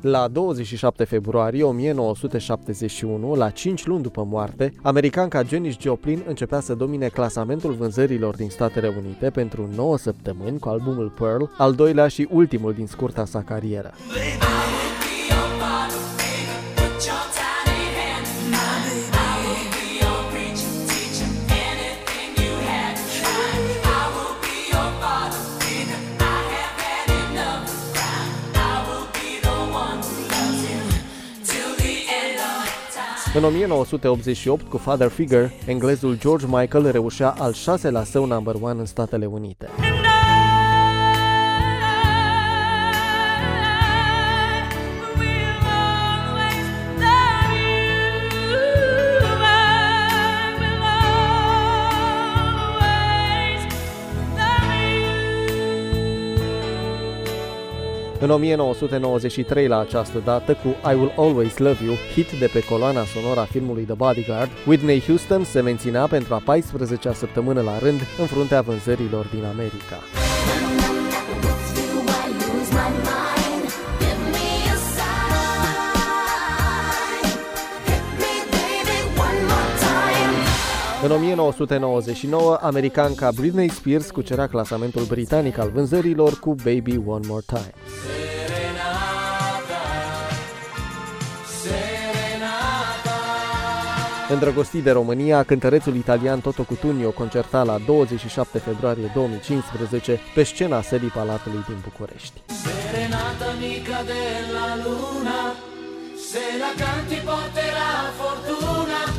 La 27 februarie 1971, la 5 luni după moarte, americanca Janis Joplin începea să domine clasamentul vânzărilor din Statele Unite pentru 9 săptămâni cu albumul Pearl, al doilea și ultimul din scurta sa carieră. În 1988, cu Father Figure, englezul George Michael reușea al 6-lea său number one în Statele Unite. În 1993, la această dată, cu I Will Always Love You, hit de pe coloana sonoră a filmului The Bodyguard, Whitney Houston se menținea pentru a 14-a săptămână la rând în fruntea vânzărilor din America. În 1999, americanca Britney Spears cucerea clasamentul britanic al vânzărilor cu Baby One More Time. Îndrăgostit de România, cântărețul italian Toto Cutugno concerta la 27 februarie 2015 pe scena sălii Palatului din București. Serenata mica della luna, se la canti porterà fortuna.